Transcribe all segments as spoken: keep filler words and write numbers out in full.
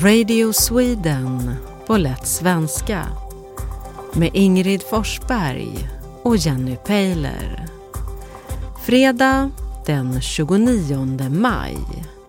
Radio Sweden på lätt svenska med Ingrid Forsberg och Jenny Peiler. Fredag den tjugonionde maj.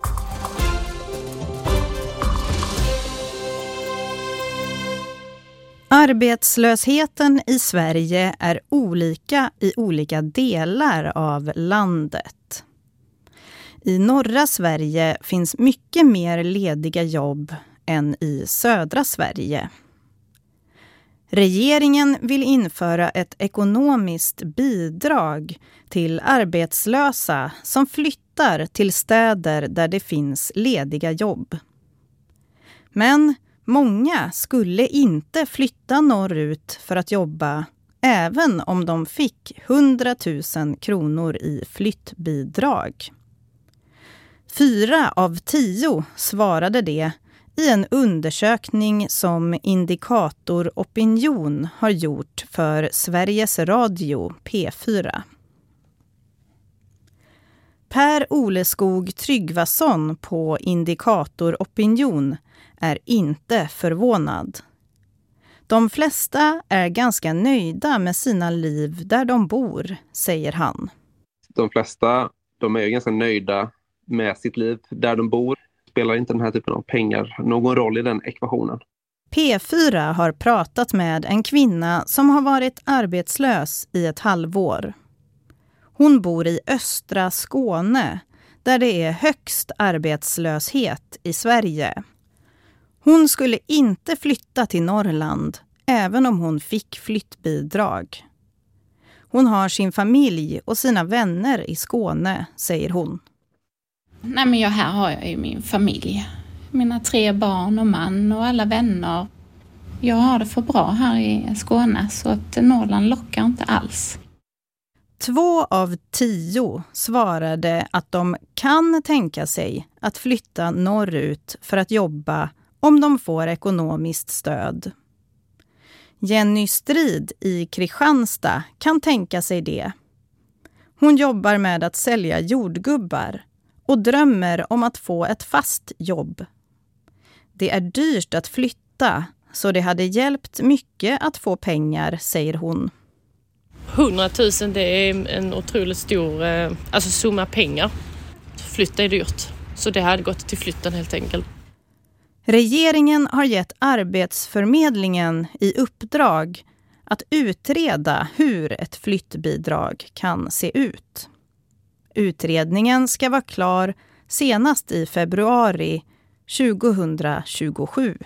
Arbetslösheten i Sverige är olika i olika delar av landet. I norra Sverige finns mycket mer lediga jobb än i södra Sverige. Regeringen vill införa ett ekonomiskt bidrag till arbetslösa som flyttar till städer där det finns lediga jobb. Men många skulle inte flytta norrut för att jobba även om de fick hundratusen kronor i flyttbidrag. Fyra av tio svarade det i en undersökning som Indikator Opinion har gjort för Sveriges Radio P fyra. Per Oleskog Tryggvason på Indikator Opinion är inte förvånad. De flesta är ganska nöjda med sina liv där de bor, säger han. De flesta de är ganska nöjda med sitt liv där de bor. Spelar inte den här typen av pengar någon roll i den ekvationen. P fyra har pratat med en kvinna som har varit arbetslös i ett halvår. Hon bor i östra Skåne där det är högst arbetslöshet i Sverige. Hon skulle inte flytta till Norrland även om hon fick flyttbidrag. Hon har sin familj och sina vänner i Skåne, säger hon. Nej, men jag, här har jag ju min familj. Mina tre barn och man och alla vänner. Jag har det för bra här i Skåne så att Norrland lockar inte alls. Två av tio svarade att de kan tänka sig att flytta norrut för att jobba om de får ekonomiskt stöd. Jenny Strid i Kristianstad kan tänka sig det. Hon jobbar med att sälja jordgubbar och drömmer om att få ett fast jobb. Det är dyrt att flytta så det hade hjälpt mycket att få pengar, säger hon. hundratusen det är en otroligt stor alltså summa pengar. Flytta är dyrt så det hade gått till flytten helt enkelt. Regeringen har gett Arbetsförmedlingen i uppdrag att utreda hur ett flyttbidrag kan se ut. Utredningen ska vara klar senast i februari tjugohundratjugosju.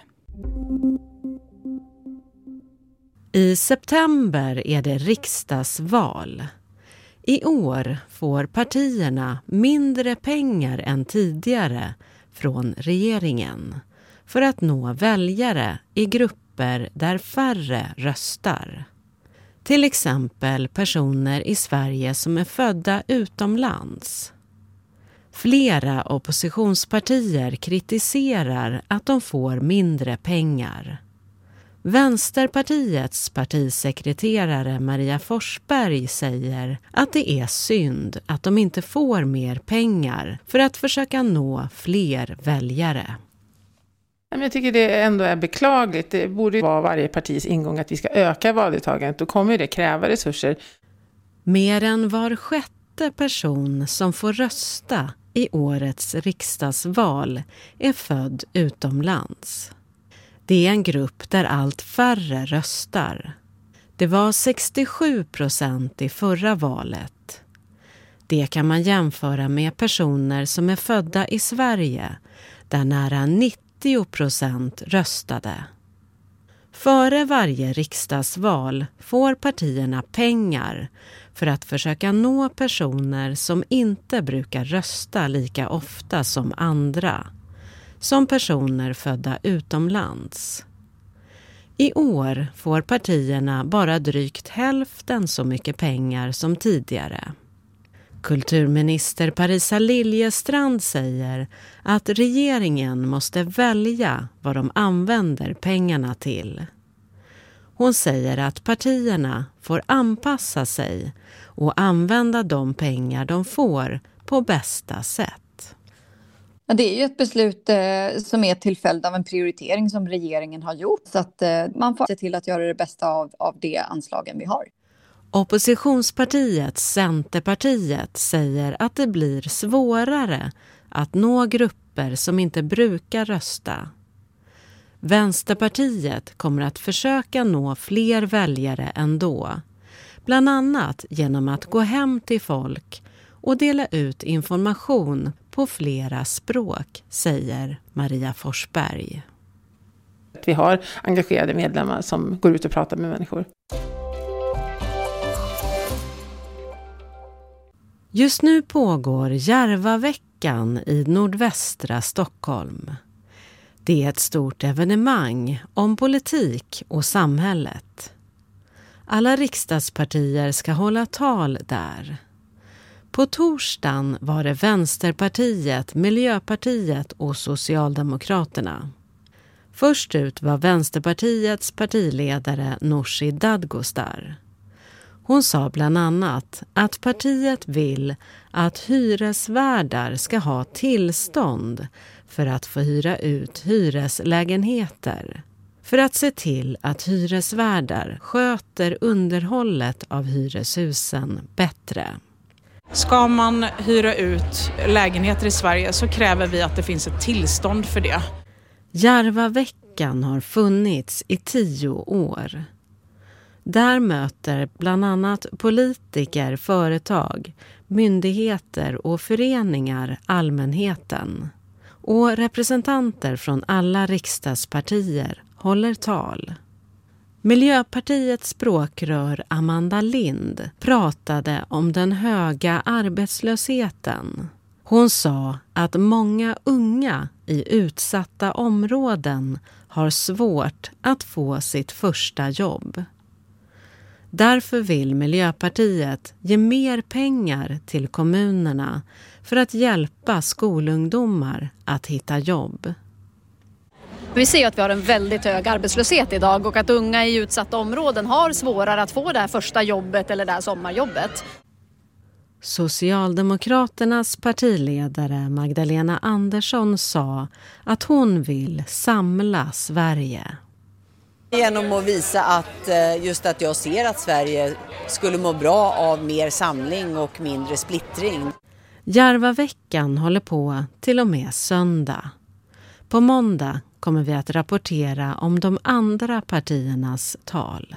I september är det riksdagsval. I år får partierna mindre pengar än tidigare från regeringen för att nå väljare i grupper där färre röstar. Till exempel personer i Sverige som är födda utomlands. Flera oppositionspartier kritiserar att de får mindre pengar. Vänsterpartiets partisekreterare Maria Forsberg säger att det är synd att de inte får mer pengar för att försöka nå fler väljare. Jag tycker det ändå är beklagligt. Det borde vara varje partis ingång att vi ska öka valdeltagandet. Då kommer det kräva resurser. Mer än var sjätte person som får rösta i årets riksdagsval är född utomlands. Det är en grupp där allt färre röstar. Det var sextiosju procent i förra valet. Det kan man jämföra med personer som är födda i Sverige där nära nittio procent röstade. Före varje riksdagsval får partierna pengar för att försöka nå personer som inte brukar rösta lika ofta som andra, som personer födda utomlands. I år får partierna bara drygt hälften så mycket pengar som tidigare. Kulturminister Parisa Liljestrand säger att regeringen måste välja vad de använder pengarna till. Hon säger att partierna får anpassa sig och använda de pengar de får på bästa sätt. Ja, det är ju ett beslut eh, som är till följd av en prioritering som regeringen har gjort. Så att eh, man får se till att göra det bästa av, av det anslagen vi har. Oppositionspartiet Centerpartiet säger att det blir svårare att nå grupper som inte brukar rösta. Vänsterpartiet kommer att försöka nå fler väljare ändå. Bland annat genom att gå hem till folk och dela ut information på flera språk, säger Maria Forsberg. Vi har engagerade medlemmar som går ut och pratar med människor. Just nu pågår Järvaveckan i nordvästra Stockholm. Det är ett stort evenemang om politik och samhället. Alla riksdagspartier ska hålla tal där. På torsdagen var det Vänsterpartiet, Miljöpartiet och Socialdemokraterna. Först ut var Vänsterpartiets partiledare Nooshi Dadgostar. Hon sa bland annat att partiet vill att hyresvärdar ska ha tillstånd för att få hyra ut hyreslägenheter. För att se till att hyresvärdar sköter underhållet av hyreshusen bättre. Ska man hyra ut lägenheter i Sverige så kräver vi att det finns ett tillstånd för det. Järvaveckan har funnits i tio år. Där möter bland annat politiker, företag, myndigheter och föreningar allmänheten. Och representanter från alla riksdagspartier håller tal. Miljöpartiets språkrör Amanda Lind pratade om den höga arbetslösheten. Hon sa att många unga i utsatta områden har svårt att få sitt första jobb. Därför vill Miljöpartiet ge mer pengar till kommunerna för att hjälpa skolungdomar att hitta jobb. Vi ser att vi har en väldigt hög arbetslöshet idag och att unga i utsatta områden har svårare att få det här första jobbet eller det här sommarjobbet. Socialdemokraternas partiledare Magdalena Andersson sa att hon vill samla Sverige. Genom att visa att just att jag ser att Sverige skulle må bra av mer samling och mindre splittring. Järvaveckan håller på till och med söndag. På måndag kommer vi att rapportera om de andra partiernas tal.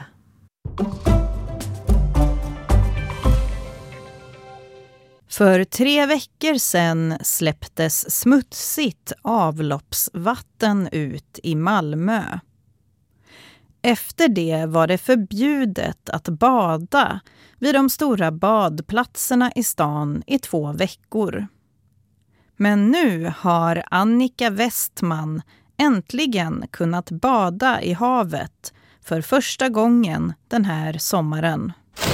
För tre veckor sedan släpptes smutsigt avloppsvatten ut i Malmö. Efter det var det förbjudet att bada vid de stora badplatserna i stan i två veckor. Men nu har Annika Westman äntligen kunnat bada i havet för första gången den här sommaren.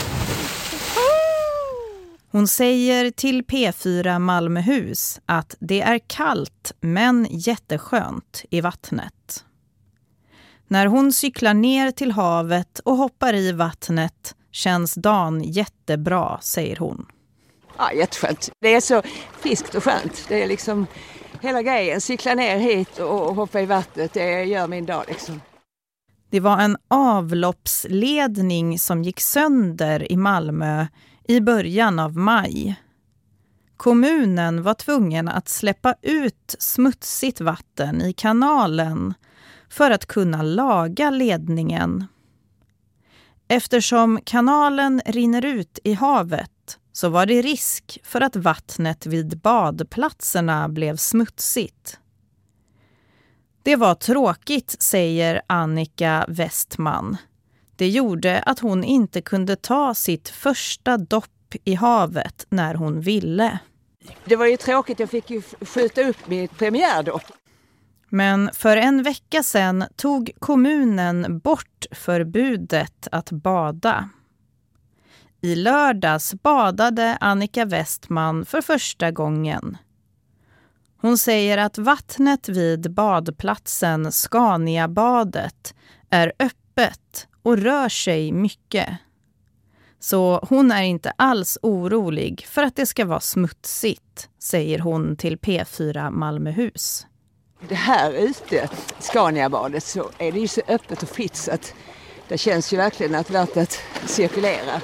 Hon säger till P fyra Malmöhus att det är kallt men jätteskönt i vattnet. När hon cyklar ner till havet och hoppar i vattnet känns dagen jättebra, säger hon. Ja, jätteskönt. Det är så friskt och skönt. Det är liksom hela grejen. Cykla ner hit och hoppa i vattnet, det gör min dag liksom. Det var en avloppsledning som gick sönder i Malmö i början av maj. Kommunen var tvungen att släppa ut smutsigt vatten i kanalen för att kunna laga ledningen. Eftersom kanalen rinner ut i havet så var det risk för att vattnet vid badplatserna blev smutsigt. Det var tråkigt, säger Annika Westman. Det gjorde att hon inte kunde ta sitt första dopp i havet när hon ville. Det var ju tråkigt, jag fick ju skjuta upp mitt premiärdopp. Men för en vecka sedan tog kommunen bort förbudet att bada. I lördags badade Annika Westman för första gången. Hon säger att vattnet vid badplatsen Scaniabadet är öppet och rör sig mycket. Så hon är inte alls orolig för att det ska vara smutsigt, säger hon till P fyra Malmöhus. Det här ute, Scaniabadet, så är det ju så öppet och fritt så att det känns ju verkligen att värt att cirkulera.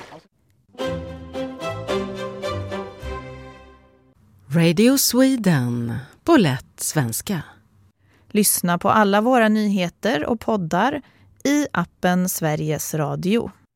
Radio Sweden på lätt svenska. Lyssna på alla våra nyheter och poddar i appen Sveriges Radio.